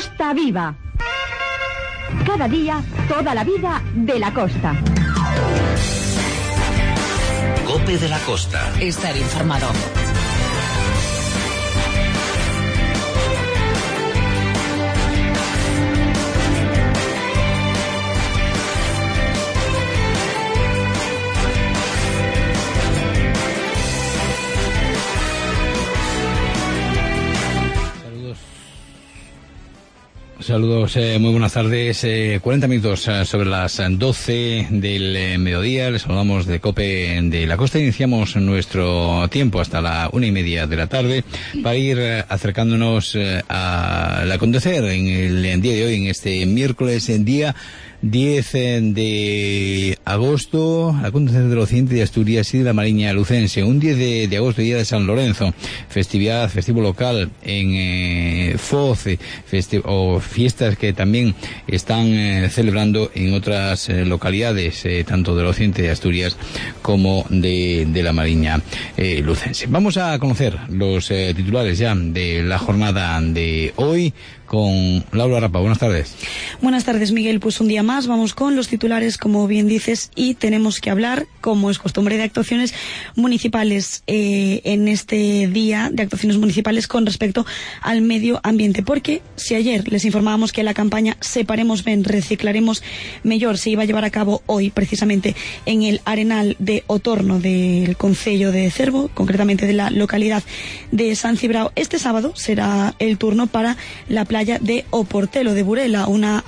Costa Viva. Cada día, toda la vida de la costa. COPE de la Costa. Estar informado. Saludos, muy buenas tardes. 40 minutos sobre las 12 del mediodía. Les saludamos de COPE de la Costa. Iniciamos nuestro tiempo hasta la 1:30 de la tarde para ir acercándonos al acontecer en el día de hoy, en este miércoles, en día 10 de agosto, acontecer del occidente de Asturias y de la Mariña Lucense. Un 10 de agosto, día de San Lorenzo, festivo local en Foz, o fiestas que también están celebrando en otras localidades, tanto del occidente de Asturias como de la Mariña Lucense. Vamos a conocer los titulares ya de la jornada de hoy con Laura Rapa. Buenas tardes. Buenas tardes, Miguel. Pues un día más vamos con los titulares, como bien dices, y tenemos que hablar, como es costumbre, de actuaciones municipales en este día, de actuaciones municipales con respecto al medio ambiente. Porque si ayer les informábamos que la campaña Separemos Ben, Reciclaremos Mellor se iba a llevar a cabo hoy, precisamente en el Arenal de Otorno del concello de Cervo, concretamente de la localidad de San Cibrao, este sábado será el turno para la playa de O Portelo de Burela, unas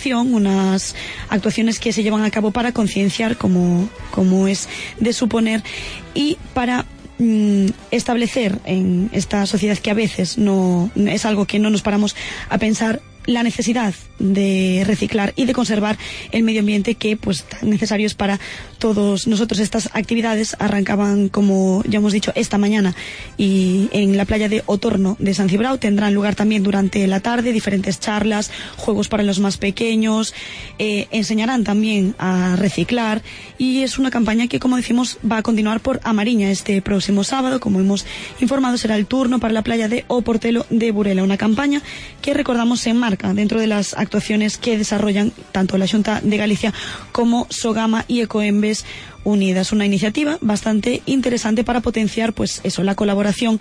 actuaciones que se llevan a cabo para concienciar, como es de suponer, y para establecer en esta sociedad que a veces no es algo que no nos paramos a pensar, la necesidad de reciclar y de conservar el medio ambiente, que pues tan necesario es para todos nosotros. Estas actividades arrancaban, como ya hemos dicho, esta mañana, y en la playa de Otorno de San Cibrao tendrán lugar también durante la tarde diferentes charlas, juegos para los más pequeños, enseñarán también a reciclar, y es una campaña que, como decimos, va a continuar por Amariña este próximo sábado. Como hemos informado, será el turno para la playa de O Portelo de Burela, una campaña que, recordamos, se enmarca dentro de las actuaciones que desarrollan tanto la Xunta de Galicia como Sogama y Ecoembes Unidas. Una iniciativa bastante interesante para potenciar, pues eso, la colaboración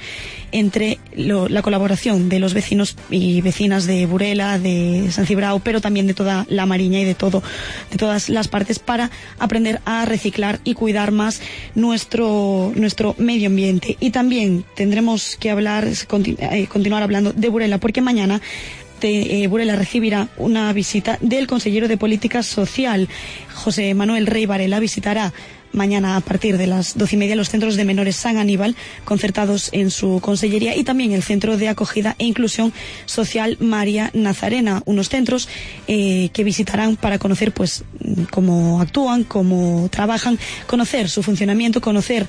la colaboración de los vecinos y vecinas de Burela, de San Cibrao, pero también de toda la Mariña y de todas las partes, para aprender a reciclar y cuidar más nuestro medio ambiente. Y también tendremos que continuar hablando de Burela, porque mañana Burela recibirá una visita del consejero de Política Social, José Manuel Rey Varela. Visitará mañana a partir de las 12:30 los centros de menores San Aníbal, concertados en su consellería, y también el Centro de Acogida e Inclusión Social María Nazarena, unos centros que visitarán para conocer pues cómo actúan, cómo trabajan, conocer su funcionamiento, conocer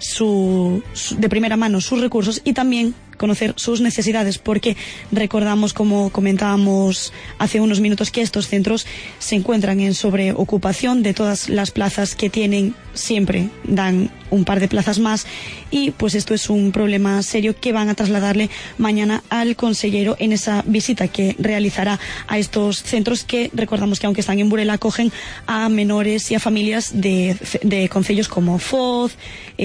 de primera mano sus recursos y también conocer sus necesidades, porque recordamos, como comentábamos hace unos minutos, que estos centros se encuentran en sobreocupación. De todas las plazas que tienen, siempre dan un par de plazas más, y pues esto es un problema serio que van a trasladarle mañana al consellero en esa visita que realizará a estos centros, que recordamos que, aunque están en Burela, acogen a menores y a familias de concellos como Foz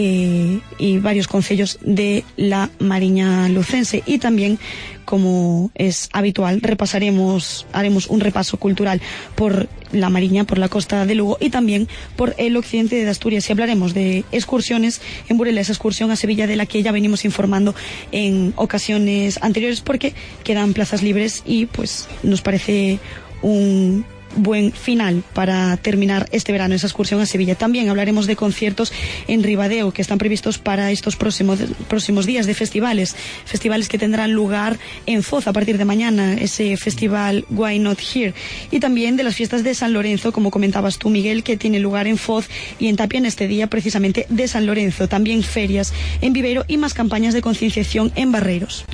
y varios concellos de la Mariña Lucense. Y también, como es habitual, haremos un repaso cultural por la Mariña, por la costa de Lugo y también por el occidente de Asturias, y hablaremos de excursiones en Burela, esa excursión a Sevilla de la que ya venimos informando en ocasiones anteriores, porque quedan plazas libres y pues nos parece un buen final para terminar este verano esa excursión a Sevilla. También hablaremos de conciertos en Ribadeo que están previstos para estos próximos días, de festivales que tendrán lugar en Foz a partir de mañana, ese festival Why Not Here, y también de las fiestas de San Lorenzo, como comentabas tú, Miguel, que tiene lugar en Foz y en Tapia en este día precisamente de San Lorenzo. También ferias en Viveiro y más campañas de concienciación en Barreiros.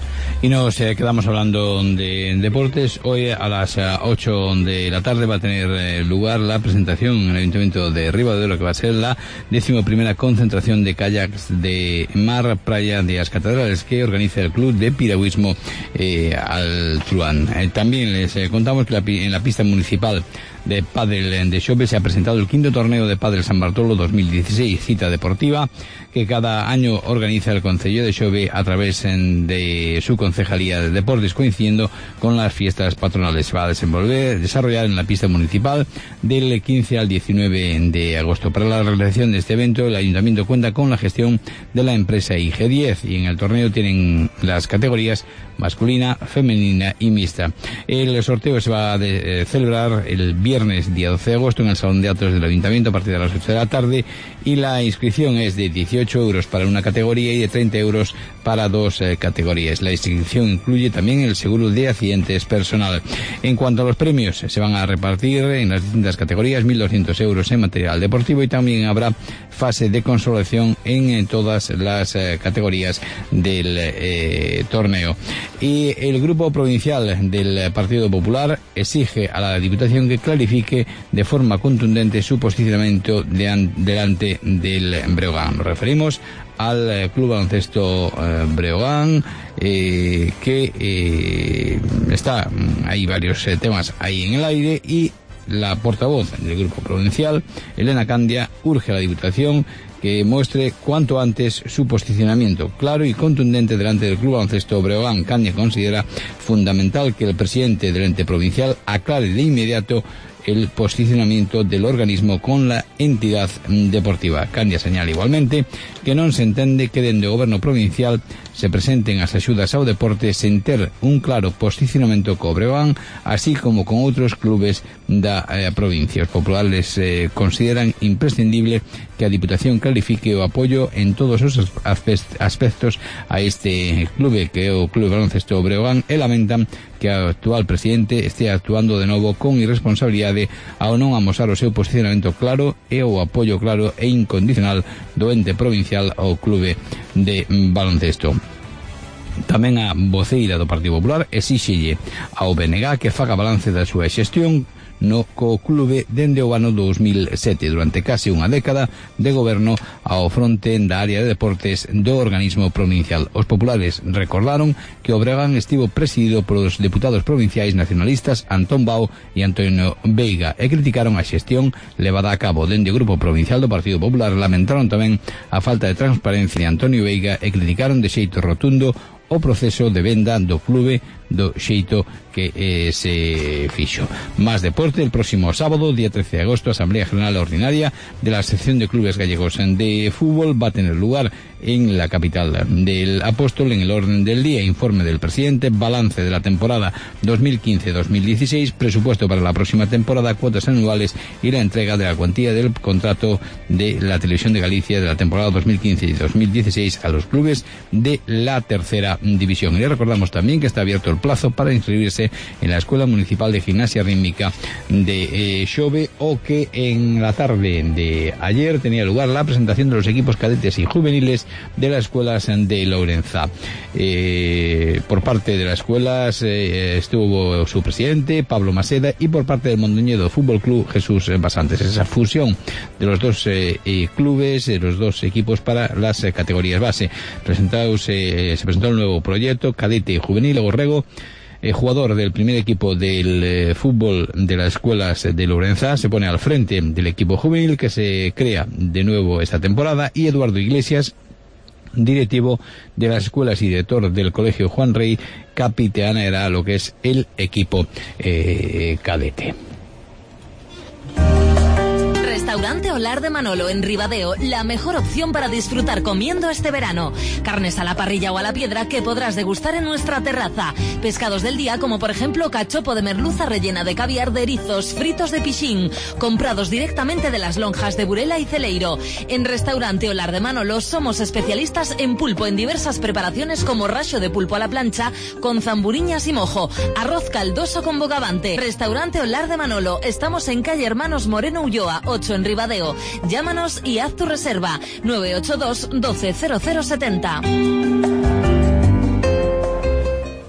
Y nos quedamos hablando de deportes. Hoy a las 8 de la tarde va a tener lugar la presentación en el Ayuntamiento de Ribadeo, que va a ser la 11ª concentración de kayaks de mar playa de las Catedrales que organiza el Club de Piragüismo al Truán. También les contamos que en la pista municipal de pádel de Xove se ha presentado el 5º torneo de pádel San Bartolo 2016, cita deportiva que cada año organiza el Concello de Xove a través de su Concejalía de Deportes, coincidiendo con las fiestas patronales. Se va a desarrollar en la pista municipal del 15 al 19 de agosto. Para la realización de este evento, el Ayuntamiento cuenta con la gestión de la empresa IG10 y en el torneo tienen las categorías masculina, femenina y mixta. El sorteo se va a celebrar el viernes día 12 de agosto en el Salón de Actos del Ayuntamiento a partir de las 8 de la tarde y la inscripción es de 18 euros para una categoría y de 30 euros para dos categorías. La inscripción incluye también el seguro de accidentes personal. En cuanto a los premios, se van a repartir en las distintas categorías 1.200 euros en material deportivo y también habrá fase de consolación en todas las categorías del torneo. Y el Grupo Provincial del Partido Popular exige a la Diputación que clarifique de forma contundente su posicionamiento delante del Breogán. Nos referimos al Club Baloncesto Breogán, que está, hay varios temas ahí en el aire y la portavoz del Grupo Provincial, Elena Candia, urge a la Diputación que muestre cuanto antes su posicionamiento claro y contundente delante del Club Baloncesto Breogán. Candia considera fundamental que el presidente del ente provincial aclare de inmediato el posicionamiento del organismo con la entidad deportiva. Candia señala igualmente que non se entende que dende o goberno provincial se presenten as axudas ao deporte sen ter un claro posicionamento co Breogán, así como con outros clubes da provincia. Os populares consideran imprescindible que a Diputación clarifique o apoio en todos os aspectos a este clube, que é o Club Baloncesto Breogán, e lamentan que o actual presidente este actuando de novo con irresponsabilidade ao non amosar o seu posicionamento claro e o apoio claro e incondicional do ente provincial ao clube de baloncesto. Tamén a voceira do Partido Popular exíxelle ao BNG que faga balance da súa xestión no co clube dende o ano 2007, durante case unha década de goberno ao fronte da área de deportes do organismo provincial. Os populares recordaron que o Breogán estivo presidido polos deputados provinciais nacionalistas Antón Bao e Antonio Veiga e criticaron a xestión levada a cabo dende o Grupo Provincial do Partido Popular. Lamentaron tamén a falta de transparencia de Antonio Veiga e criticaron de xeito rotundo o proceso de venda do clube do xeito que se fixo. Más deporte, el próximo sábado, día 13 de agosto, Asamblea General Ordinaria de la Sección de Clubes Gallegos de Fútbol va a tener lugar en la capital del Apóstol. En el orden del día, informe del presidente, balance de la temporada 2015-2016, presupuesto para la próxima temporada, cuotas anuales y la entrega de la cuantía del contrato de la Televisión de Galicia de la temporada 2015 y 2016 a los clubes de la tercera división. Y le recordamos también que está abierto el plazo para inscribirse en la Escuela Municipal de Gimnasia Rítmica de Xove, o que en la tarde de ayer tenía lugar la presentación de los equipos cadetes y juveniles de las escuelas de Lourenza. Por parte de las escuelas estuvo su presidente, Pablo Maseda, y por parte del Mondoñedo Fútbol Club, Jesús Basantes. Esa fusión de los dos clubes, de los dos equipos para las categorías base. Se presentó el nuevo proyecto cadete y juvenil. Borrego, jugador del primer equipo del fútbol de las escuelas de Lourenza, se pone al frente del equipo juvenil que se crea de nuevo esta temporada, y Eduardo Iglesias, directivo de las escuelas y director del Colegio Juan Rey, capitaneará lo que es el equipo cadete. Restaurante Olar de Manolo en Ribadeo, la mejor opción para disfrutar comiendo este verano. Carnes a la parrilla o a la piedra que podrás degustar en nuestra terraza. Pescados del día como por ejemplo cachopo de merluza rellena de caviar de erizos, fritos de pichín, comprados directamente de las lonjas de Burela y Celeiro. En Restaurante Olar de Manolo somos especialistas en pulpo en diversas preparaciones como racho de pulpo a la plancha con zamburiñas y mojo, arroz caldoso con bogavante. Restaurante Olar de Manolo, estamos en calle Hermanos Moreno Ulloa 8 en Ribadeo. Llámanos y haz tu reserva 982 12 0070.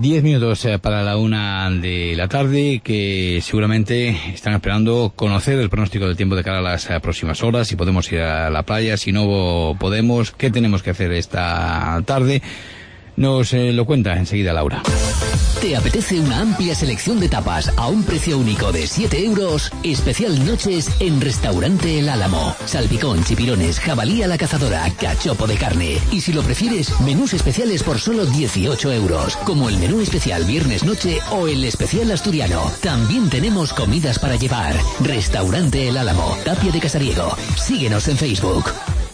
10 minutos para la 1 de la tarde, que seguramente están esperando conocer el pronóstico del tiempo de cara a las próximas horas, si podemos ir a la playa, si no podemos, qué tenemos que hacer esta tarde. Nos lo cuenta enseguida Laura. ¿Te apetece una amplia selección de tapas a un precio único de 7 euros? Especial noches en Restaurante El Álamo. Salpicón, chipirones, jabalí a la cazadora, cachopo de carne. Y si lo prefieres, menús especiales por solo 18 euros. Como el menú especial viernes noche o el especial asturiano. También tenemos comidas para llevar. Restaurante El Álamo, Tapia de Casariego. Síguenos en Facebook.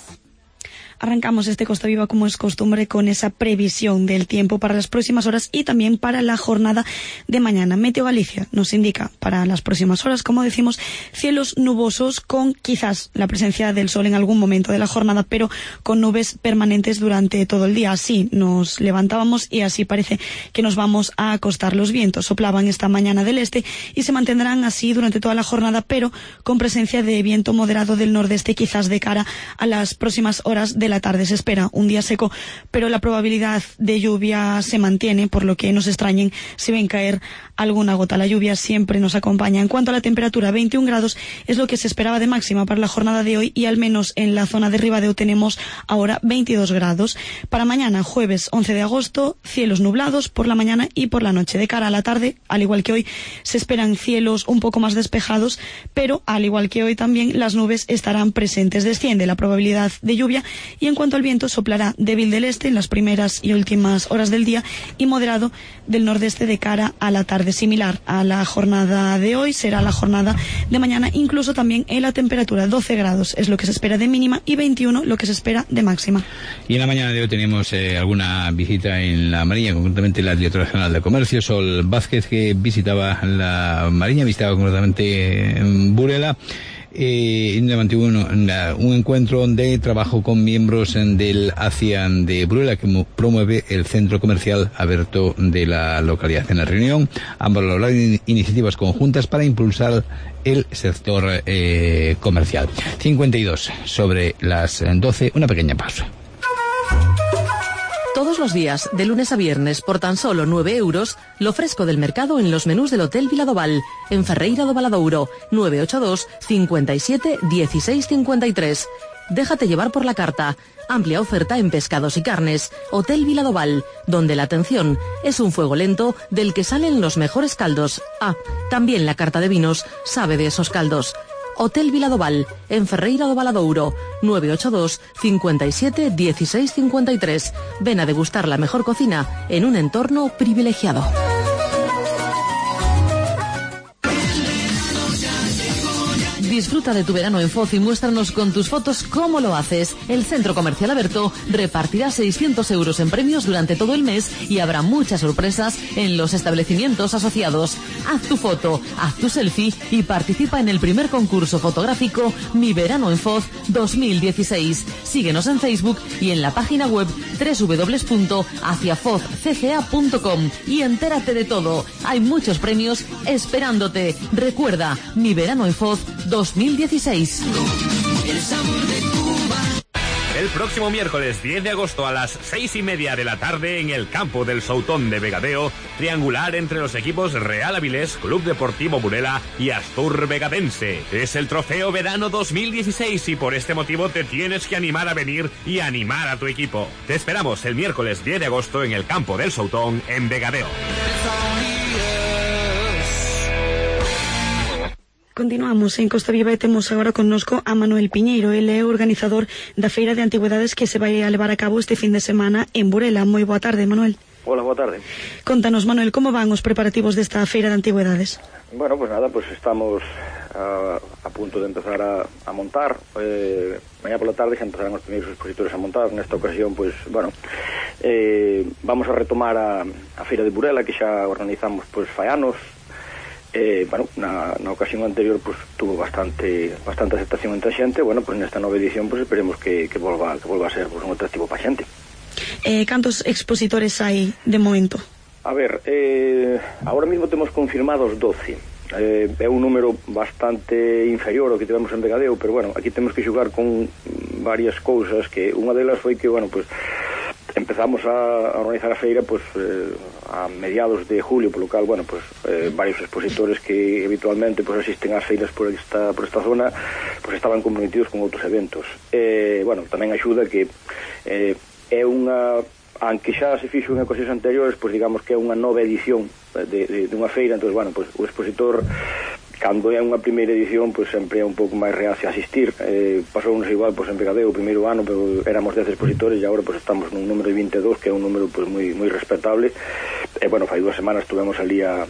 Arrancamos este Costa Viva, como es costumbre, con esa previsión del tiempo para las próximas horas y también para la jornada de mañana. Meteo Galicia nos indica para las próximas horas, como decimos, cielos nubosos con quizás la presencia del sol en algún momento de la jornada, pero con nubes permanentes durante todo el día. Así nos levantábamos y así parece que nos vamos a acostar. Los vientos soplaban esta mañana del este y se mantendrán así durante toda la jornada, pero con presencia de viento moderado del nordeste, quizás de cara a las próximas horas de la tarde. Se espera un día seco, pero la probabilidad de lluvia se mantiene, por lo que no se extrañen si ven caer alguna gota. La lluvia siempre nos acompaña. En cuanto a la temperatura, 21 grados es lo que se esperaba de máxima para la jornada de hoy, y al menos en la zona de Ribadeo tenemos ahora 22 grados. Para mañana, jueves 11 de agosto, cielos nublados por la mañana y por la noche. De cara a la tarde, al igual que hoy, se esperan cielos un poco más despejados, pero al igual que hoy también las nubes estarán presentes. Desciende la probabilidad de lluvia, y en cuanto al viento, soplará débil del este en las primeras y últimas horas del día y moderado del nordeste de cara a la tarde. Similar a la jornada de hoy será la jornada de mañana, incluso también en la temperatura. 12 grados es lo que se espera de mínima y 21 lo que se espera de máxima. Y en la mañana de hoy tenemos alguna visita en la Mariña, concretamente la directora general de Comercio, Sol Vázquez, que visitaba la Mariña, visitaba concretamente Burela. Mantuvo un encuentro de trabajo con miembros del ACIAN de Burela, que promueve el centro comercial abierto de la localidad. En la reunión ambos valoraron iniciativas conjuntas para impulsar el sector comercial. 52 sobre las 12, una pequeña pausa. Todos los días, de lunes a viernes, por tan solo 9 euros, lo fresco del mercado en los menús del Hotel Viladoval, en Ferreira do Valadouro, 982 57 16 53. Déjate llevar por la carta. Amplia oferta en pescados y carnes. Hotel Viladoval, donde la atención es un fuego lento del que salen los mejores caldos. Ah, también la carta de vinos sabe de esos caldos. Hotel Viladoval, en Ferreira do Valadouro, 982 57 16 53. Ven a degustar la mejor cocina en un entorno privilegiado. Disfruta de tu verano en Foz y muéstranos con tus fotos cómo lo haces. El Centro Comercial Abierto repartirá 600 euros en premios durante todo el mes y habrá muchas sorpresas en los establecimientos asociados. Haz tu foto, haz tu selfie y participa en el primer concurso fotográfico Mi Verano en Foz 2016. Síguenos en Facebook y en la página web www.haciafozcca.com y entérate de todo. Hay muchos premios esperándote. Recuerda, Mi Verano en Foz 2016. El próximo miércoles 10 de agosto a las 6:30 de la tarde en el campo del Soutón de Vegadeo, triangular entre los equipos Real Avilés, Club Deportivo Burela y Astur Vegadense. Es el trofeo verano 2016 y por este motivo te tienes que animar a venir y animar a tu equipo. Te esperamos el miércoles 10 de agosto en el campo del Soutón en Vegadeo. Continuamos en Costa Viva e temos agora connosco a Manuel Piñeiro. Ele é o organizador da Feira de Antigüedades que se vai a levar a cabo este fin de semana en Burela. Moi boa tarde, Manuel. Hola, boa tarde. Contanos, Manuel, como van os preparativos desta Feira de Antigüedades? Bueno, pues nada, pues estamos a punto de empezar a montar. Mañana pola tarde xa empezarán os primeiros expositores a montar. Nesta ocasión, pues, bueno, vamos a retomar a Feira de Burela, que xa organizamos, pues, fai anos. Bueno, na ocasión anterior pues tuvo bastante aceptación entre a xente. Bueno, pues nesta nova edición pues esperemos que volva a ser pues, un atractivo para a xente. Cantos expositores hai de momento? A ver, ahora mismo temos confirmados 12. É un número bastante inferior ao que tivemos en Vegadeo, pero bueno, aquí temos que xogar con varias cousas, que unha delas foi que, bueno, pues empezamos a organizar a feira pues a mediados de julio, por lo cual, bueno, pues varios expositores que habitualmente pues asisten ás feiras por esta zona pues estaban comprometidos con outros eventos. Bueno, tamén axuda que é unha, aunque xa se fixo en ocasións anteriores, pues digamos que é unha nova edición de unha feira, entonces, bueno, pues o expositor, cando é unha primeira edición, pues sempre é un pouco máis reacio a asistir. Pasounos igual, pues en Vegadeo o primeiro ano, pero éramos 10 expositores e agora pues estamos nun número de 22, que é un número pues moi respetable. Bueno, fai 2 semanas estuvemos ali a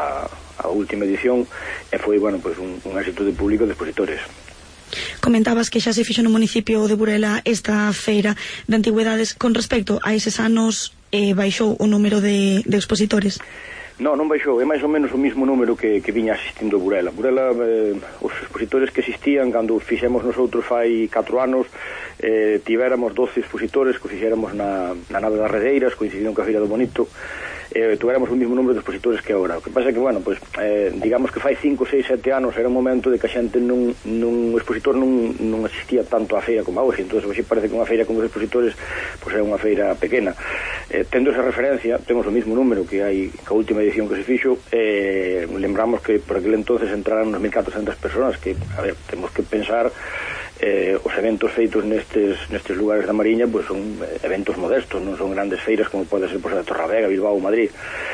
última edición e foi, bueno, pues un éxito de público de expositores. Comentabas que xa se fixo no municipio de Burela esta feira de antigüedades. Con respecto a eses anos, baixou o número de expositores? Non baixou, é máis ou menos o mismo número que viña asistindo a Burela. Burela, os expositores que existían cando fixemos nosotros fai 4 anos, tivéramos 12 expositores que fixéramos na nave das Redeiras, coincidindo ca Feira do Bonito. Tuéramos o mismo número de expositores que agora. O que pasa é que, bueno, pues, digamos que fai 5, 6, 7 anos era un momento de que a xente o expositor non asistía tanto á feira como a hoxe, entón hoxe parece que unha feira con os expositores pues é unha feira pequena. Tendo esa referencia, temos o mismo número que hai ca última edición que se fixo. Lembramos que por aquel entonces entraron 1.400 personas, que, a ver, temos que pensar os eventos feitos nestes lugares da Mariña pues son eventos modestos, non son grandes feiras como pode ser pues, a Torrelavega, Bilbao ou Madrid.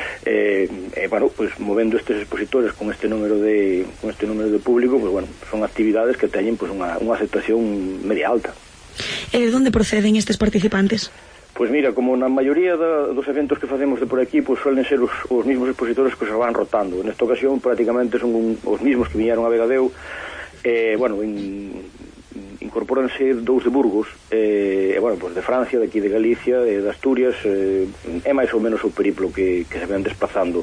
Bueno, pues movendo estes expositores con este número de público, pues bueno, son actividades que teñen pues unha aceptación media alta. E de onde proceden estes participantes? Pues mira, como na maioría dos eventos que facemos de por aquí, pues suelen ser os mismos expositores que se van rotando. Nesta ocasión prácticamente son os mismos que viñeron a Vegadeo. Bueno, incorporanse 2 de Burgos, bueno, pues de Francia, de aquí de Galicia, de Asturias. É máis ou menos o periplo que se ven desplazando.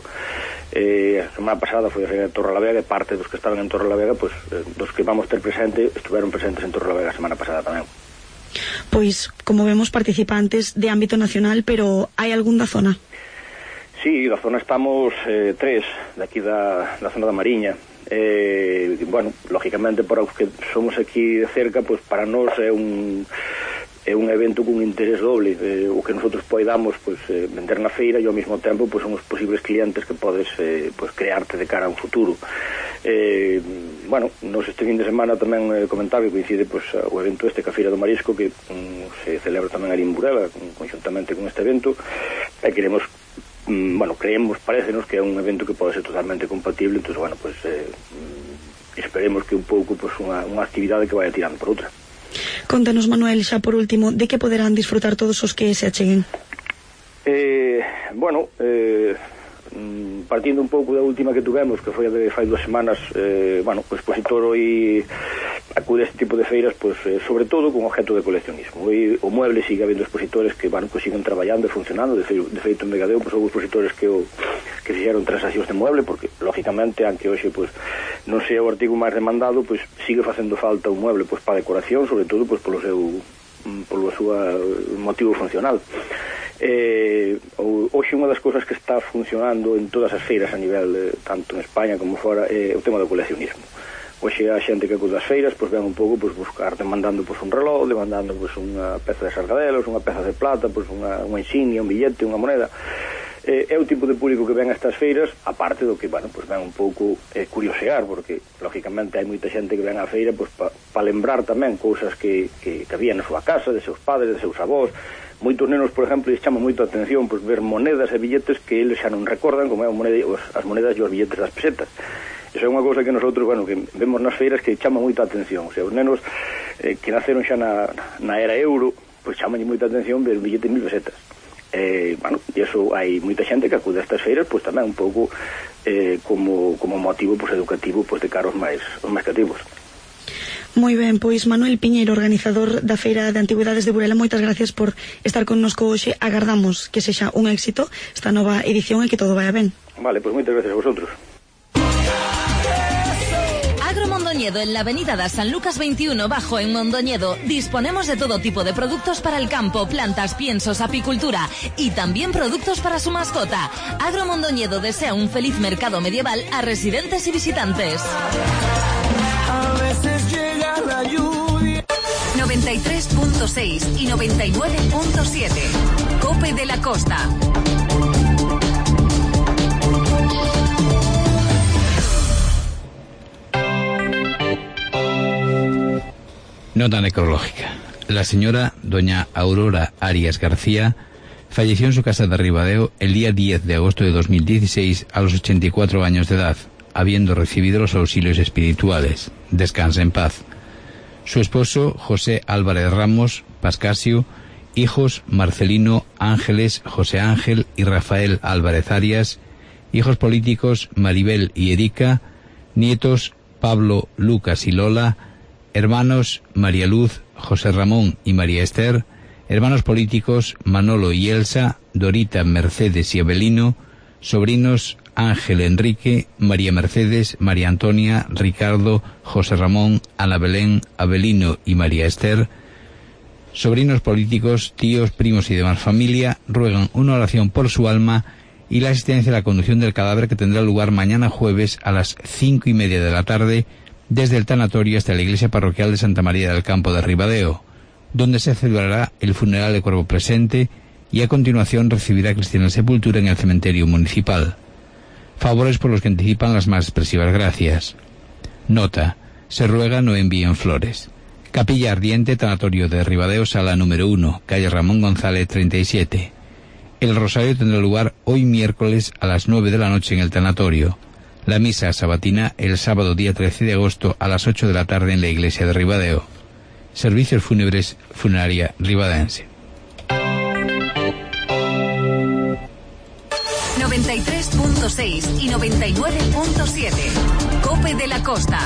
A semana pasada foi a feira de Torrelavega e parte dos que estaban en Torrelavega, pues dos que vamos ter presente, estuveron presentes en Torrelavega a semana pasada tamén. Pois, como vemos, participantes de ámbito nacional, pero hai algún da zona? Sí, da zona estamos 3, daqui da zona da Mariña. Bueno, lógicamente para os que somos aquí de cerca, pues para nós é un evento con interés doble. O que nosotros poidamos pues vender na feira e ao mesmo tempo pues son os posibles clientes que podes pues crearte de cara a un futuro. Bueno, nos este fin de semana tamén comentar que coincide pues o evento este ca Feira do Marisco, que se celebra tamén ali en Burela conjuntamente con este evento, e queremos, bueno, creemos, parecenos que é un evento que pode ser totalmente compatible. Entón, bueno, pues esperemos que un pouco pues unha actividade que vaya tirando por outra. Contanos, Manuel, xa por último, de que poderán disfrutar todos os que se acheguen? Bueno, partindo un pouco da última que tuvemos, que foi a de fai 2 semanas, bueno, o expositor hoy acude a este tipo de feiras, pues sobre todo con objeto de coleccionismo. Hoy o mueble sigue habendo expositores que, bueno, pues siguen traballando e funcionando. De feito en Vegadeo, pues houve expositores que fixeron transaccións de mueble, porque lógicamente, aunque hoxe pues non sea o artigo máis demandado, pues sigue facendo falta un mueble pues para decoración, sobre todo pues polo seu motivo funcional. Hoxe unha das cousas que está funcionando en todas as feiras a nivel tanto en España como fora é o tema do coleccionismo. Hoxe a xente que acude ás feiras pues ven un pouco pues buscar demandando pues un reloj, demandando pues unha peza de sargadelos, unha peza de plata, pues unha insignia, un billete, unha moneda. É o tipo de público que ven a estas feiras, aparte do que, bueno, pues ven un pouco curiosear, porque lógicamente hai moita xente que ven á feira pues para lembrar tamén cousas que había na súa casa, de seus padres, de seus avós. Moitos nenos, por exemplo, lles chama moito a atención pues ver monedas e billetes que eles xa non recordan, como é as monedas e os billetes das pesetas. Esa é unha cousa que nosotros, bueno, que vemos nas feiras que chama moita atención. O sea, os nenos que naceron xa na era euro, pues chaman moita atención ver billetes de 1000 pesetas. Bueno, e iso hai moita xente que acude a estas feiras pues tamén un pouco como motivo pues educativo pues de cara aos máis cativos. Moi ben, pois Manuel Piñeiro, organizador da Feira de Antigüedades de Burela, moitas gracias por estar connosco hoxe. Agardamos que sexa un éxito esta nova edición e que todo vaya ben. Vale, pois moitas gracias a vosotros. Mondoñedo, en la avenida de San Lucas 21 Bajo en Mondoñedo. Disponemos de todo tipo de productos para el campo, plantas, piensos, apicultura y también productos para su mascota. Agro Mondoñedo desea un feliz mercado medieval a residentes y visitantes. A veces llega la lluvia. 93.6 y 99.7. Cope de la Costa. Nota necrológica. La señora doña Aurora Arias García falleció en su casa de Ribadeo el día 10 de agosto de 2016 a los 84 años de edad, habiendo recibido los auxilios espirituales. Descansa en paz. Su esposo, José Álvarez Ramos Pascasio, hijos Marcelino Ángeles, José Ángel y Rafael Álvarez Arias, hijos políticos Maribel y Erika, nietos Pablo, Lucas y Lola, hermanos María Luz, José Ramón y María Esther, hermanos políticos Manolo y Elsa, Dorita, Mercedes y Abelino, sobrinos Ángel Enrique, María Mercedes, María Antonia, Ricardo, José Ramón, Ana Belén, Abelino y María Esther, sobrinos políticos, tíos, primos y demás familia, ruegan una oración por su alma y la asistencia a la conducción del cadáver, que tendrá lugar mañana jueves a las 5:30 de la tarde desde el tanatorio hasta la iglesia parroquial de Santa María del Campo de Ribadeo, donde se celebrará el funeral de cuerpo presente y a continuación recibirá cristiana sepultura en el cementerio municipal. Favores por los que anticipan las más expresivas gracias. Nota: se ruega no envíen flores. Capilla Ardiente, tanatorio de Ribadeo, sala número 1, calle Ramón González 37. El rosario tendrá lugar hoy miércoles a las 9 de la noche en el tanatorio. La misa sabatina el sábado día 13 de agosto a las 8 de la tarde en la iglesia de Ribadeo. Servicios fúnebres, Funeraria Ribadense. 93.6 y 99.7. Cope de la Costa.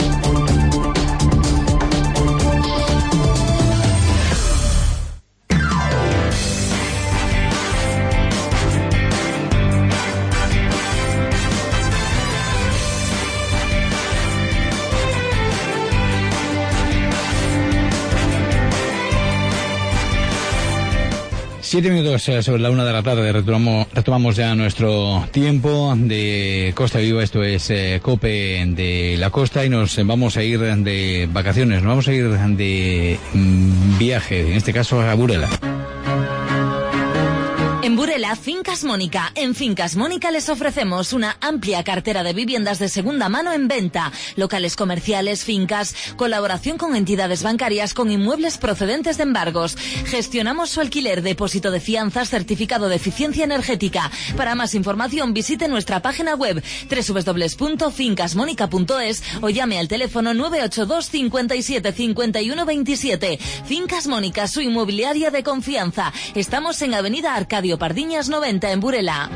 Siete minutos sobre la 1 de la tarde, retomamos ya nuestro tiempo de Costa Viva. Esto es Cope de la Costa y nos vamos a ir de vacaciones, nos vamos a ir de viaje, en este caso a Burela. En Burela, Fincas Mónica. En Fincas Mónica les ofrecemos una amplia cartera de viviendas de segunda mano en venta, locales comerciales, fincas, colaboración con entidades bancarias con inmuebles procedentes de embargos. Gestionamos su alquiler, depósito de fianzas, certificado de eficiencia energética. Para más información visite nuestra página web www.fincasmonica.es o llame al teléfono 982 57 51 27. Fincas Mónica, su inmobiliaria de confianza. Estamos en Avenida Arcadio Pardiñas 90 en Burela.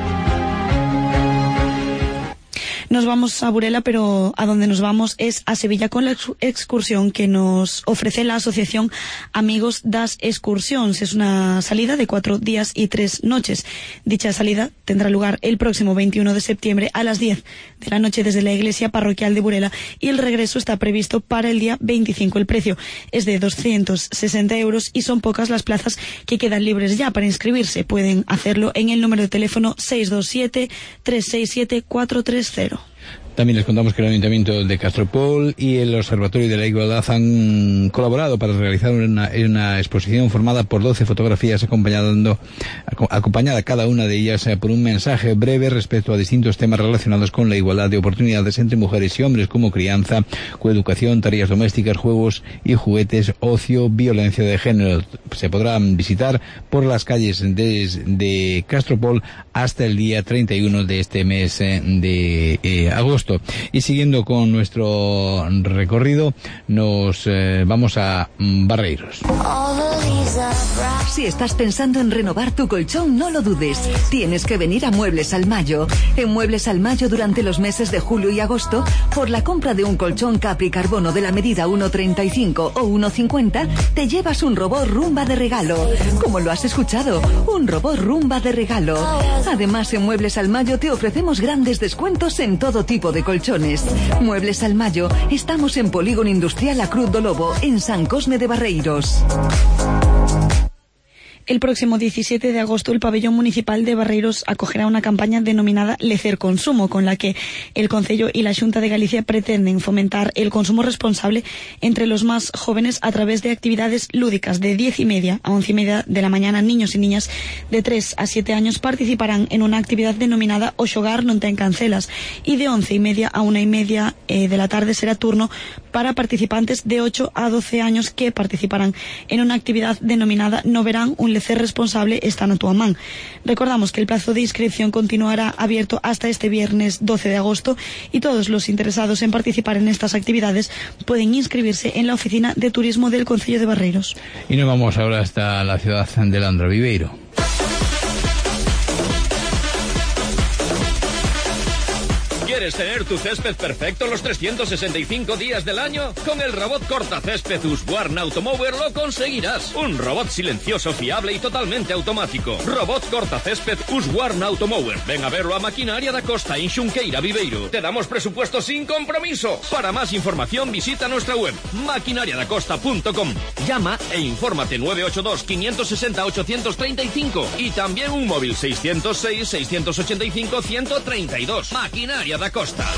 Nos vamos a Burela, pero a donde nos vamos es a Sevilla con la excursión que nos ofrece la asociación Amigos das Excursións. Es una salida de 4 días y 3 noches. Dicha salida tendrá lugar el próximo 21 de septiembre a las 10 de la noche desde la iglesia parroquial de Burela y el regreso está previsto para el día 25. El precio es de 260 euros y son pocas las plazas que quedan libres ya. Para inscribirse pueden hacerlo en el número de teléfono 627 367 430. También les contamos que el Ayuntamiento de Castropol y el Observatorio de la Igualdad han colaborado para realizar una exposición formada por 12 fotografías acompañada cada una de ellas por un mensaje breve respecto a distintos temas relacionados con la igualdad de oportunidades entre mujeres y hombres, como crianza, coeducación, tareas domésticas, juegos y juguetes, ocio, violencia de género. Se podrán visitar por las calles de Castropol hasta el día 31 de este mes de agosto. Y siguiendo con nuestro recorrido, nos vamos a Barreiros. Si estás pensando en renovar tu colchón, no lo dudes. Tienes que venir a Muebles al Mayo. En Muebles al Mayo, durante los meses de julio y agosto, por la compra de un colchón Capri Carbono de la medida 1,35 o 1,50, te llevas un robot Rumba de regalo. Como lo has escuchado, un robot Rumba de regalo. Además, en Muebles al Mayo te ofrecemos grandes descuentos en todo tipo de colchones. Muebles al Mayo, estamos en Polígono Industrial A Cruz do Lobo, en San Cosme de Barreiros. El próximo 17 de agosto el pabellón municipal de Barreiros acogerá una campaña denominada Lecer Consumo, con la que el Concello y la Xunta de Galicia pretenden fomentar el consumo responsable entre los más jóvenes a través de actividades lúdicas. De 10:30 a 11:30 de la mañana, niños y niñas de 3 a 7 años participarán en una actividad denominada O Xogar non ten cancelas, y de 11:30 a 1:30 de la tarde será turno para participantes de 8 a 12 años que participarán en una actividad denominada No verán un lecer responsable está na túa man. Recordamos que el plazo de inscripción continuará abierto hasta este viernes 12 de agosto y todos los interesados en participar en estas actividades pueden inscribirse en la oficina de turismo del Concello de Barreiros. Y nos vamos ahora hasta la ciudad de Landro, Viveiro. ¿Quieres tener tu césped perfecto los 365 días del año? Con el robot cortacésped Husqvarna Automower lo conseguirás. Un robot silencioso, fiable y totalmente automático. Robot cortacésped Husqvarna Automower. Ven a verlo a Maquinaria da Costa en Xunqueira, Viveiro. Te damos presupuesto sin compromiso. Para más información visita nuestra web maquinariadacosta.com. Llama e infórmate 982 560 835 y también un móvil 606 685 132. Maquinaria da Costa.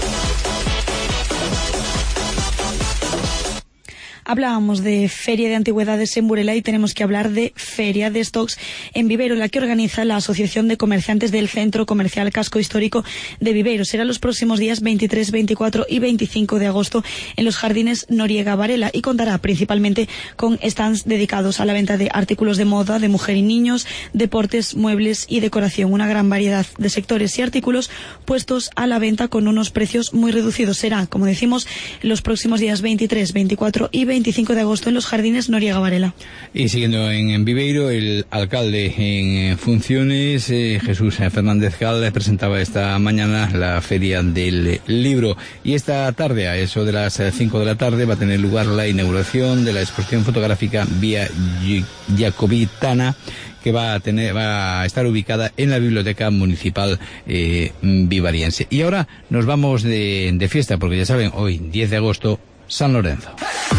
Hablábamos de Feria de Antigüedades en Burela y tenemos que hablar de Feria de Stocks en Viveiro, la que organiza la Asociación de Comerciantes del Centro Comercial Casco Histórico de Viveiro. Será los próximos días 23, 24 y 25 de agosto en los Jardines Noriega Varela y contará principalmente con stands dedicados a la venta de artículos de moda, de mujer y niños, deportes, muebles y decoración. Una gran variedad de sectores y artículos puestos a la venta con unos precios muy reducidos. Será, como decimos, los próximos días 23, 24 y 25 de agosto en los Jardines Noriega Varela. Y siguiendo en Viveiro, el alcalde en funciones, Jesús Fernández Gal, presentaba esta mañana la Feria del Libro. Y esta tarde, a eso de las 5 de la tarde, va a tener lugar la inauguración de la exposición fotográfica Vía Jacobitana, que va a estar ubicada en la Biblioteca Municipal Vivariense. Y ahora nos vamos de fiesta, porque ya saben, hoy, 10 de agosto, San Lorenzo.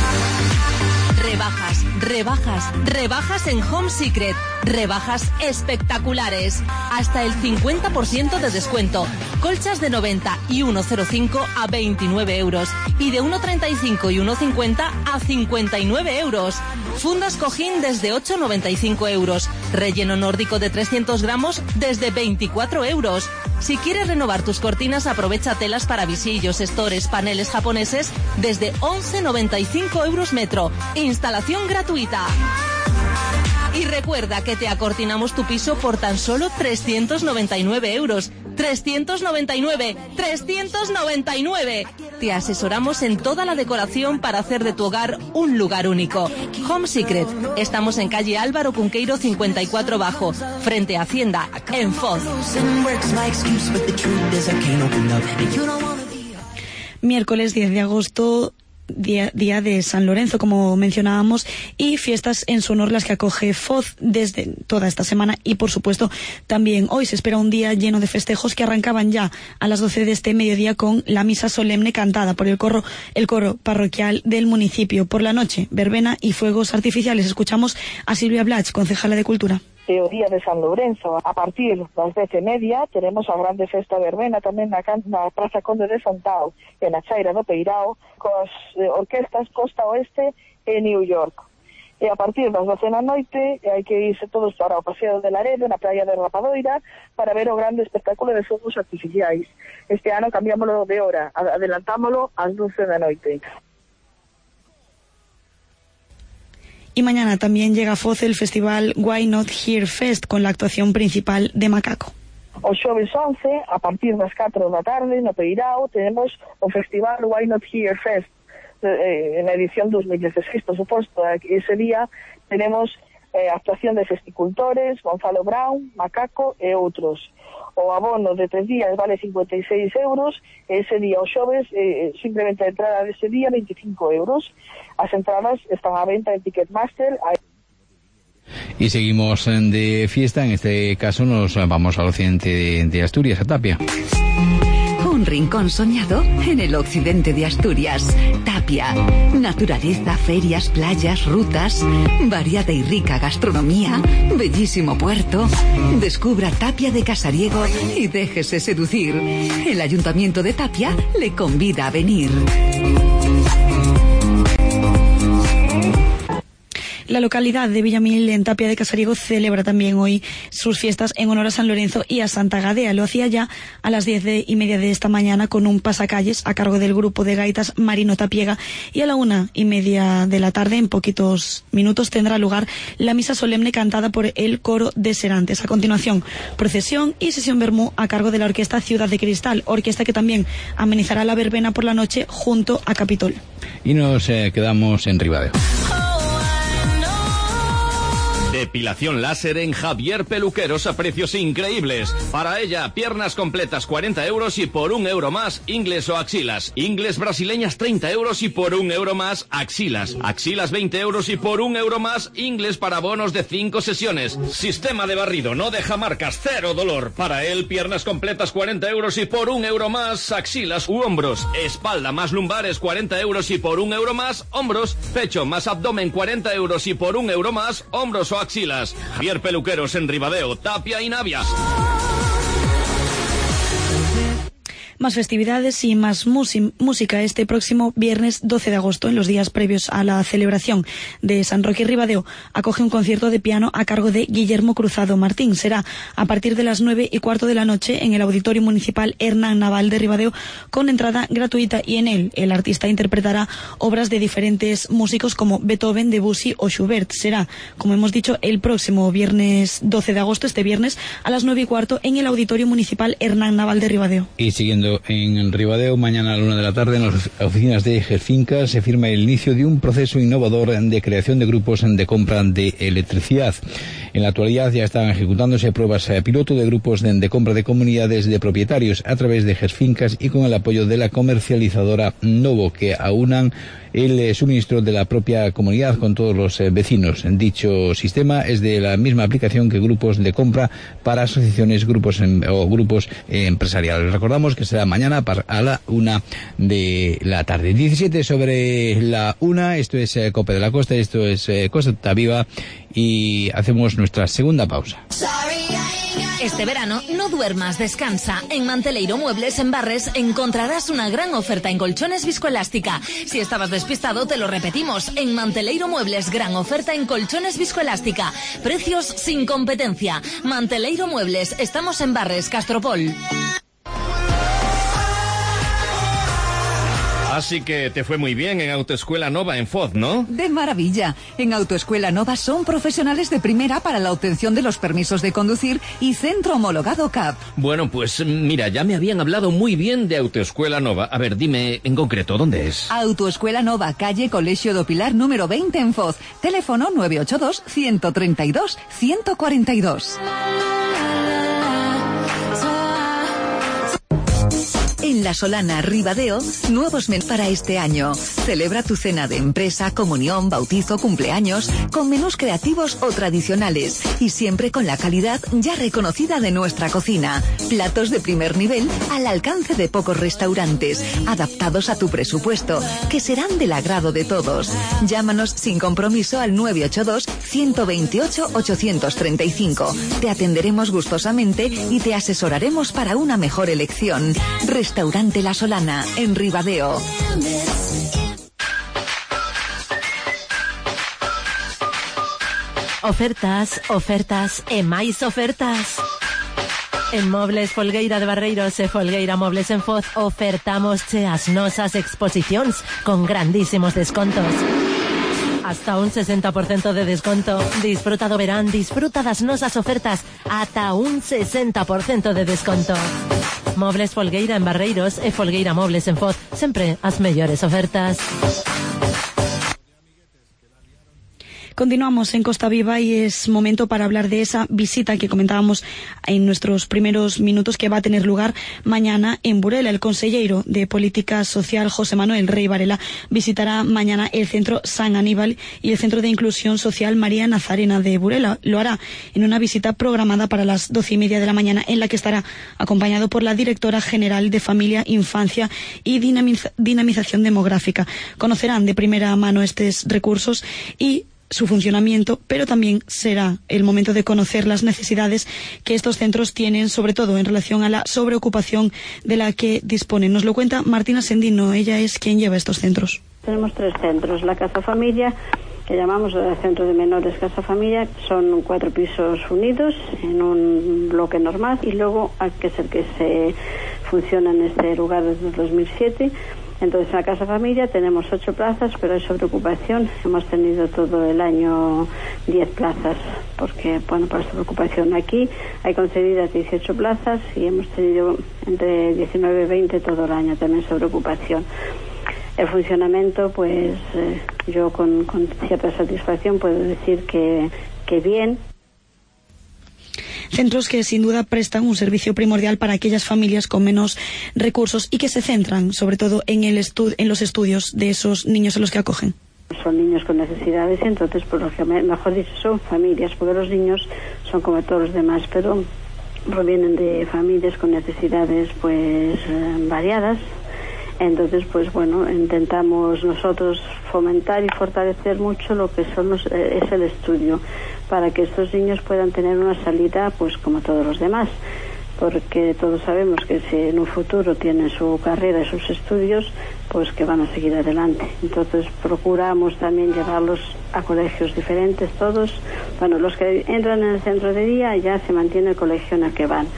Rebajas en Home Secret. Rebajas espectaculares. Hasta el 50% de descuento. Colchas de 90 y 1,05 a 29 euros. Y de 1,35 y 1,50 a 59 euros. Fundas cojín desde 8,95 euros. Relleno nórdico de 300 gramos desde 24 euros. Si quieres renovar tus cortinas, aprovecha telas para visillos, estores, paneles japoneses desde 11,95 euros metro. Instalación gratuita. Y recuerda que te acortinamos tu piso por tan solo 399 euros. 399. Te asesoramos en toda la decoración para hacer de tu hogar un lugar único. Home Secret. Estamos en calle Álvaro Cunqueiro 54 Bajo, frente a Hacienda, en Foz. Miércoles 10 de agosto, día de San Lorenzo, como mencionábamos, y fiestas en su honor las que acoge Foz desde toda esta semana y, por supuesto, también hoy se espera un día lleno de festejos que arrancaban ya a las 12 de este mediodía con la misa solemne cantada por el coro parroquial del municipio. Por la noche, verbena y fuegos artificiales. Escuchamos a Silvia Blach, concejala de Cultura. O día de San Lourenzo, a partir das 10:30 teremos a grande festa verbena tamén na Praza Conde de Fontao e na Chaira do Peirao cos orquestas Costa Oeste e New York. E a partir das 12 da noite hai que irse todos para o Paseo de Laredo na praia de Rapadoira para ver o grande espectáculo de fogos artificiais. Este ano cambiámoslo de hora, adelantámoslo ás 12 da noite. Y mañana también llega a Foz el festival Why Not Here Fest con la actuación principal de Macaco. O xoves 11, a partir das 4 da tarde, no Peirao, tenemos o festival Why Not Here Fest, na edición 2016, por suposto. Ese día tenemos actuación de festicultores, Gonzalo Brown, Macaco e outros. O abono de 3 días vale 56 euros, e ese día, o xoves, simplemente a entrada dese día, 25 euros. As entradas están á venta en Ticketmaster. Y seguimos de fiesta, en este caso nos vamos al occidente de Asturias, a Tapia. Un rincón soñado en el occidente de Asturias. Tapia. Naturaleza, ferias, playas, rutas. Variada y rica gastronomía. Bellísimo puerto. Descubra Tapia de Casariego y déjese seducir. El Ayuntamiento de Tapia le convida a venir. La localidad de Villamil, en Tapia de Casariego, celebra también hoy sus fiestas en honor a San Lorenzo y a Santa Gadea. Lo hacía ya a las 10:30 de esta mañana con un pasacalles a cargo del grupo de gaitas Marino Tapiega, y a la 1:30 de la tarde, en poquitos minutos, tendrá lugar la misa solemne cantada por el coro de Serantes. A continuación, procesión y sesión vermú a cargo de la orquesta Ciudad de Cristal, orquesta que también amenizará la verbena por la noche junto a Capitol. Y nos quedamos en Ribadeo. Depilación láser en Javier Peluqueros a precios increíbles. Para ella, piernas completas 40 euros y por €1 más, ingles o axilas. Ingles brasileñas 30 euros y por €1 más, axilas. Axilas 20 euros y por €1 más, ingles para bonos de 5 sesiones. Sistema de barrido, no deja marcas, cero dolor. Para él, piernas completas 40 euros y por €1 más, axilas u hombros. Espalda más lumbares 40 euros y por €1 más, hombros. Pecho más abdomen 40 euros y por €1 más, hombros o axilas. Javier Peluqueros en Ribadeo, Tapia y Navia. Más festividades y más música este próximo viernes 12 de agosto, en los días previos a la celebración de San Roque y Ribadeo. Acoge un concierto de piano a cargo de Guillermo Cruzado Martín. Será a partir de las 9:15 de la noche en el Auditorio Municipal Hernán Naval de Ribadeo, con entrada gratuita, y en él el artista interpretará obras de diferentes músicos como Beethoven, Debussy o Schubert. Será, como hemos dicho, el próximo viernes 12 de agosto, este viernes, a las 9:15 en el Auditorio Municipal Hernán Naval de Ribadeo. Y siguiendo en Ribadeo, mañana a la 1 de la tarde, en las oficinas de Gerfincas, se firma el inicio de un proceso innovador de creación de grupos de compra de electricidad. En la actualidad ya están ejecutándose pruebas piloto de grupos de compra de comunidades de propietarios a través de Gerfincas y con el apoyo de la comercializadora Novo, que aunan el suministro de la propia comunidad con todos los vecinos. Dicho sistema es de la misma aplicación que grupos de compra para asociaciones, grupos o grupos empresariales. Recordamos que será mañana a la 1 de la tarde. 17 sobre la 1, esto es Cope de la Costa, esto es Costa Viva, y hacemos nuestra segunda pausa. Este verano no duermas, descansa. En Manteleiro Muebles en Barres encontrarás una gran oferta en colchones viscoelástica. Si estabas despistado, te lo repetimos. En Manteleiro Muebles, gran oferta en colchones viscoelástica. Precios sin competencia. Manteleiro Muebles, estamos en Barres, Castropol. Así que te fue muy bien en Autoescuela Nova en Foz, ¿no? De maravilla. En Autoescuela Nova son profesionales de primera para la obtención de los permisos de conducir y centro homologado CAP. Bueno, pues mira, ya me habían hablado muy bien de Autoescuela Nova. A ver, dime en concreto, ¿dónde es? Autoescuela Nova, calle Colegio do Pilar número 20 en Foz. Teléfono 982-132-142. En La Solana, Ribadeo, nuevos menús para este año. Celebra tu cena de empresa, comunión, bautizo, cumpleaños, con menús creativos o tradicionales, y siempre con la calidad ya reconocida de nuestra cocina. Platos de primer nivel al alcance de pocos restaurantes, adaptados a tu presupuesto, que serán del agrado de todos. Llámanos sin compromiso al 982-128-835. Te atenderemos gustosamente y te asesoraremos para una mejor elección. Restaurante La Solana, en Ribadeo. Ofertas, ofertas e máis ofertas. En Mobles Folgueira de Barreiros e Folgueira Mobles en Foz ofertamos as nosas exposicións con grandísimos descontos. Hasta un 60% de desconto. Disfruta do verán, disfruta das nosas ofertas ata un 60% de desconto. Mobles Folgueira en Barreiros e Folgueira Mobles en Foz, sempre as mellores ofertas. Continuamos en Costa Viva y es momento para hablar de esa visita que comentábamos en nuestros primeros minutos que va a tener lugar mañana en Burela. El consejero de Política Social, José Manuel Rey Varela, visitará mañana el Centro San Aníbal y el Centro de Inclusión Social María Nazarena de Burela. Lo hará en una visita programada para las 12:30 de la mañana, en la que estará acompañado por la directora general de Familia, Infancia y Dinamización Demográfica. Conocerán de primera mano estos recursos y su funcionamiento, pero también será el momento de conocer las necesidades que estos centros tienen, sobre todo en relación a la sobreocupación de la que disponen. Nos lo cuenta Martina Sendino, ella es quien lleva estos centros. Tenemos 3 centros, la Casa Familia, que llamamos el Centro de Menores Casa Familia, son 4 pisos unidos en un bloque normal, y luego, que es el que se funciona en este lugar desde el 2007, entonces en la Casa Familia tenemos 8 plazas, pero hay sobreocupación. Hemos tenido todo el año 10 plazas, porque, bueno, por sobreocupación aquí hay concedidas 18 plazas y hemos tenido entre 19 y 20 todo el año también sobreocupación. El funcionamiento, pues yo con cierta satisfacción puedo decir que bien. Centros que sin duda prestan un servicio primordial para aquellas familias con menos recursos y que se centran sobre todo en los estudios de esos niños a los que acogen. Son niños con necesidades, entonces, por lo que mejor dicho, son familias, porque los niños son como todos los demás, pero provienen de familias con necesidades pues variadas. Entonces, pues bueno, intentamos nosotros fomentar y fortalecer mucho lo que es el estudio, para que estos niños puedan tener una salida pues como todos los demás, porque todos sabemos que si en un futuro tienen su carrera y sus estudios, pues que van a seguir adelante. Entonces procuramos también llevarlos a colegios diferentes todos. Bueno, los que entran en el centro de día ya se mantiene el colegio en el que van,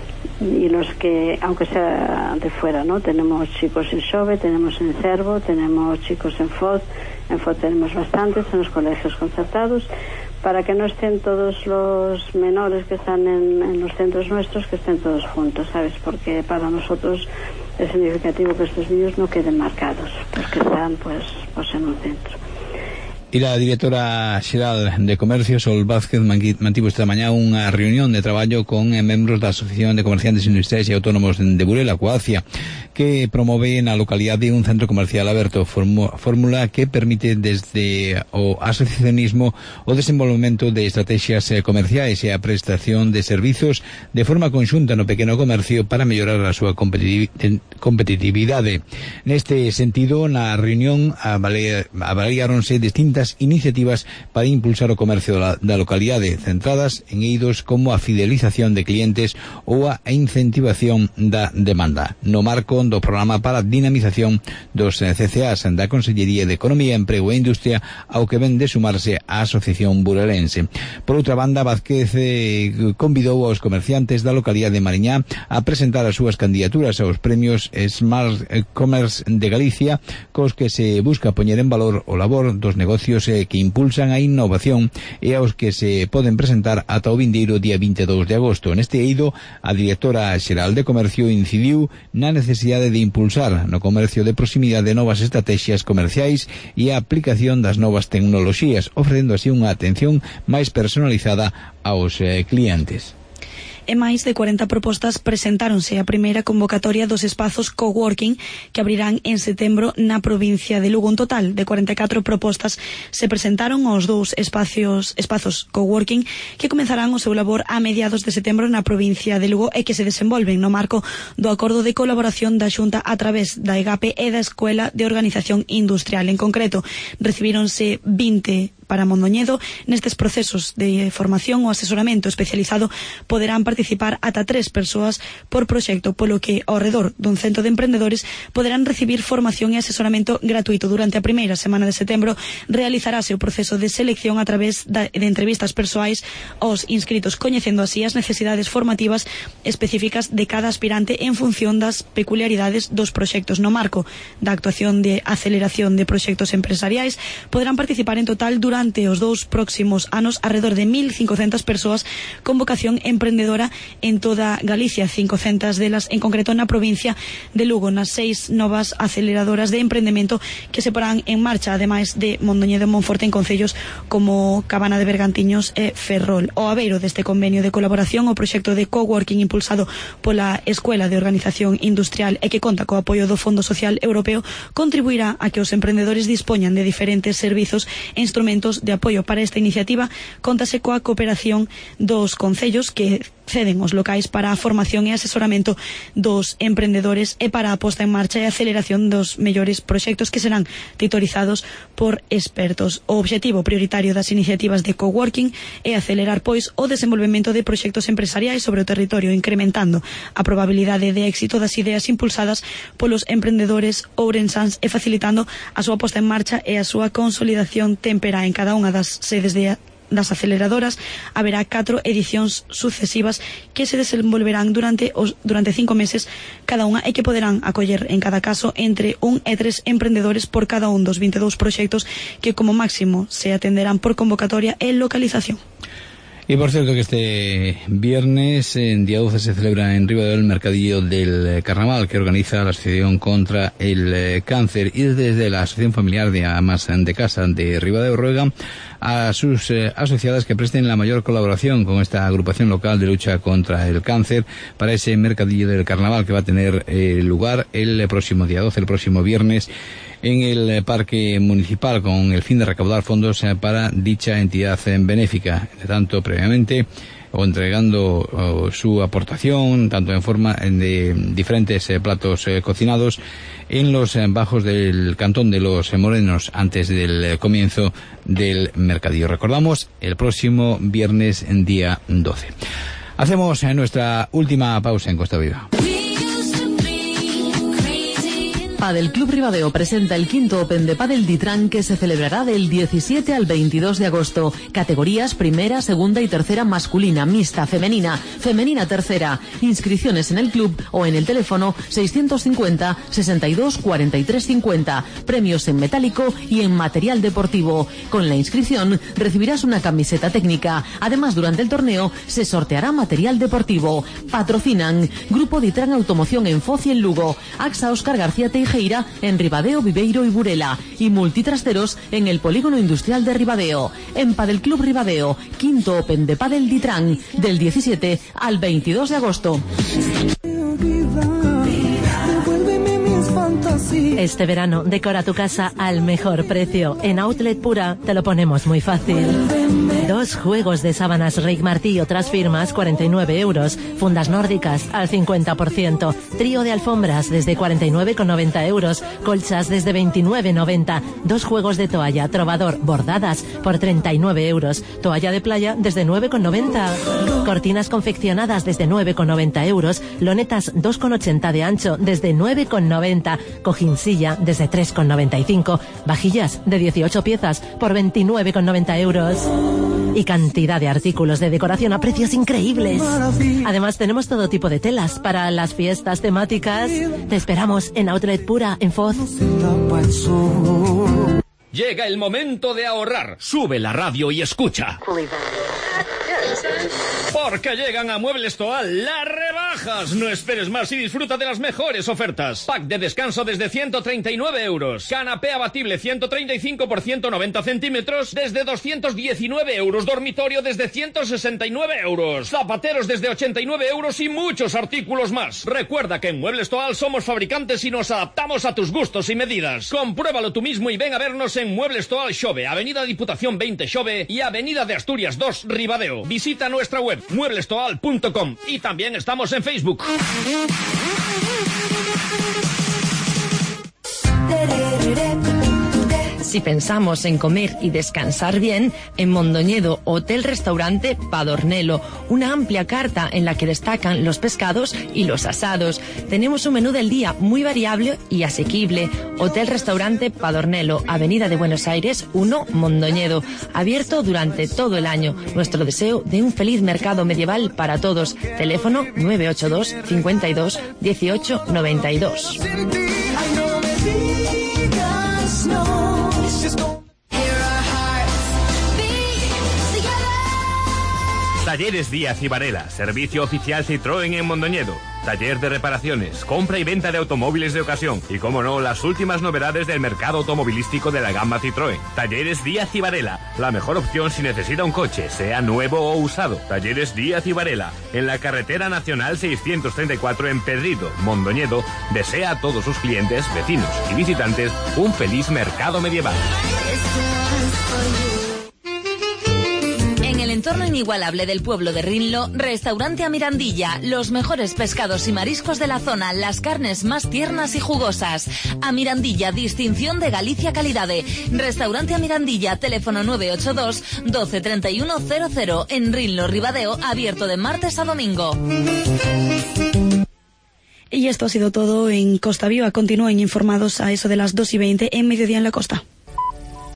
y los que, aunque sea de fuera, ¿no? Tenemos chicos en Xove, tenemos en Cervo, tenemos chicos en Foz tenemos bastantes en los colegios concertados, para que no estén todos los menores que están en los centros nuestros, que estén todos juntos, ¿sabes? Porque para nosotros es significativo que estos niños no queden marcados, porque están pues en un centro. Y la directora xeral de Comercio, Sol Vázquez, mantivo esta mañá unha reunión de traballo con membros da Asociación de Comerciantes Industriais e Autónomos de Burela, Coacia, que promove na localidade un centro comercial aberto, fórmula que permite desde o asociacionismo o desenvolvemento de estrategias comerciais e a prestación de servizos de forma conxunta no pequeno comercio para mellorar a súa competitividade. Neste sentido, na reunión avaliáronse distintas iniciativas para impulsar o comercio da localidade, centradas en eidos como a fidelización de clientes ou a incentivación da demanda, no marco do programa para dinamización dos CCAs da Consellería de Economía, Emprego e Industria, ao que ven de sumarse a Asociación Burelense. Por outra banda, Vázquez convidou aos comerciantes da localidade de Mariñá a presentar as súas candidaturas aos premios Smart Commerce de Galicia, cos que se busca poñer en valor o labor dos negocios que impulsan a innovación e aos que se poden presentar ata o vindeiro día 22 de agosto. Neste eido, a directora xeral de Comercio incidiu na necesidade de impulsar no comercio de proximidade novas estrategias comerciais e a aplicación das novas tecnoloxías, ofrecendo así unha atención máis personalizada aos clientes. E máis de 40 propostas presentáronse a primeira convocatoria dos espazos coworking que abrirán en setembro na provincia de Lugo. Un total de 44 propostas se presentaron aos 2 espazos coworking que comenzarán o seu labor a mediados de setembro na provincia de Lugo e que se desenvolven no marco do acordo de colaboración da Xunta a través da EGAPE e da Escuela de Organización Industrial. En concreto, recibíronse 20 para Mondoñedo. Nestes procesos de formación ou asesoramento especializado poderán participar ata 3 persoas por proxecto, polo que ao redor dun cento de emprendedores poderán recibir formación e asesoramento gratuito. Durante a primeira semana de setembro realizarase o proceso de selección a través de entrevistas persoais aos inscritos, coñecendo así as necesidades formativas específicas de cada aspirante en función das peculiaridades dos proxectos. No marco da actuación de aceleración de proxectos empresariais poderán participar en total durante durante os 2 próximos anos alrededor de 1.500 persoas con vocación emprendedora en toda Galicia, 500 delas en concreto na provincia de Lugo, nas 6 novas aceleradoras de emprendemento que se porán en marcha, ademais de Mondoñedo e Monforte, en concellos como Cabana de Bergantiños e Ferrol. O abeiro deste convenio de colaboración, o proxecto de coworking impulsado pola Escuela de Organización Industrial e que conta co apoio do Fondo Social Europeo, contribuirá a que os emprendedores dispoñan de diferentes servizos e instrumentos de apoio. Para esta iniciativa contase coa cooperación dos concellos que ceden os locais para a formación e asesoramento dos emprendedores e para a posta en marcha e aceleración dos mellores proxectos que serán titorizados por expertos. O obxectivo prioritario das iniciativas de coworking é acelerar, pois, o desenvolvemento de proxectos empresariais sobre o territorio, incrementando a probabilidade de éxito das ideas impulsadas polos emprendedores ourensáns e facilitando a súa posta en marcha e a súa consolidación témpera. En cada unha das sedes das aceleradoras haberá 4 edicións sucesivas que se desenvolverán durante 5 meses cada unha e que poderán acoller en cada caso entre 1 e 3 emprendedores por cada un dos 22 proxectos que como máximo se atenderán por convocatoria e localización. Y por cierto que este viernes, en día 12, se celebra en Ribadeo el Mercadillo del Carnaval que organiza la Asociación contra el Cáncer, y desde la Asociación Familiar de Amas de Casa de Ribadeo ruegan a sus asociadas que presten la mayor colaboración con esta agrupación local de lucha contra el cáncer para ese Mercadillo del Carnaval que va a tener lugar el próximo día 12, el próximo viernes, en el Parque Municipal, con el fin de recaudar fondos para dicha entidad benéfica. De tanto, previamente, o entregando su aportación, tanto en forma de diferentes platos cocinados, en los bajos del Cantón de los Morenos, antes del comienzo del mercadillo. Recordamos, el próximo viernes, día 12. Hacemos nuestra última pausa en Costa Viva. Padel Club Ribadeo presenta el 5º Open de Padel Ditran, que se celebrará del 17 al 22 de agosto. Categorías primera, segunda y tercera masculina, mixta, femenina tercera. Inscripciones en el club o en el teléfono 650 62 43 50. Premios en metálico y en material deportivo. Con la inscripción recibirás una camiseta técnica. Además, durante el torneo se sorteará material deportivo. Patrocinan Grupo Ditran Automoción en Foz y en Lugo, AXA Óscar García Teijeira en Ribadeo, Viveiro y Burela, y Multitrasteros en el Polígono Industrial de Ribadeo. En Padel Club Ribadeo, 5º Open de Padel Ditran, del 17 al 22 de agosto. Este verano decora tu casa al mejor precio. En Outlet Pura te lo ponemos muy fácil. 2 juegos de sábanas Reik Martí y otras firmas, 49 euros. Fundas nórdicas al 50%. Trío de alfombras desde 49,90 euros. Colchas desde 29,90. 2 juegos de toalla Trovador bordadas por 39 euros. Toalla de playa desde 9,90. Cortinas confeccionadas desde 9,90 euros. Lonetas 2,80 de ancho desde 9,90. Cojinsilla desde 3,95. Vajillas de 18 piezas por 29,90 euros. Y cantidad de artículos de decoración a precios increíbles. Además, tenemos todo tipo de telas para las fiestas temáticas. Te esperamos en Outlet Pura, en Foz. Llega el momento de ahorrar. Sube la radio y escucha. Porque llegan a Muebles Toal las rebajas. No esperes más y disfruta de las mejores ofertas. Pack de descanso desde 139 euros. Canapé abatible 135 por 190 centímetros desde 219 euros. Dormitorio desde 169 euros. Zapateros desde 89 euros y muchos artículos más. Recuerda que en Muebles Toal somos fabricantes y nos adaptamos a tus gustos y medidas. Compruébalo tú mismo y ven a vernos en Muebles Toal Xove, Avenida Diputación 20 Xove y Avenida de Asturias 2 Ribadeo. Visita nuestra web mueblestoal.com y también estamos en Facebook. Si pensamos en comer y descansar bien, en Mondoñedo Hotel-Restaurante Padornelo, una amplia carta en la que destacan los pescados y los asados. Tenemos un menú del día muy variable y asequible. Hotel-Restaurante Padornelo, Avenida de Buenos Aires 1, Mondoñedo, abierto durante todo el año. Nuestro deseo de un feliz mercado medieval para todos. Teléfono 982 52 18 92. Talleres Díaz y Varela, servicio oficial Citroën en Mondoñedo. Taller de reparaciones, compra y venta de automóviles de ocasión y, como no, las últimas novedades del mercado automovilístico de la gama Citroën. Talleres Díaz y Varela, la mejor opción si necesita un coche, sea nuevo o usado. Talleres Díaz y Varela, en la carretera nacional 634 en Pedrido, Mondoñedo, desea a todos sus clientes, vecinos y visitantes un feliz mercado medieval. En el entorno inigualable del pueblo de Rinlo, Restaurante A Mirandilla, los mejores pescados y mariscos de la zona, las carnes más tiernas y jugosas. A Mirandilla, distinción de Galicia Calidade. Restaurante A Mirandilla, teléfono 982 12 31 00, en Rinlo, Ribadeo, abierto de martes a domingo. Y esto ha sido todo en Costa Viva. Continúen informados a eso de las 2:20 en Mediodía en la Costa.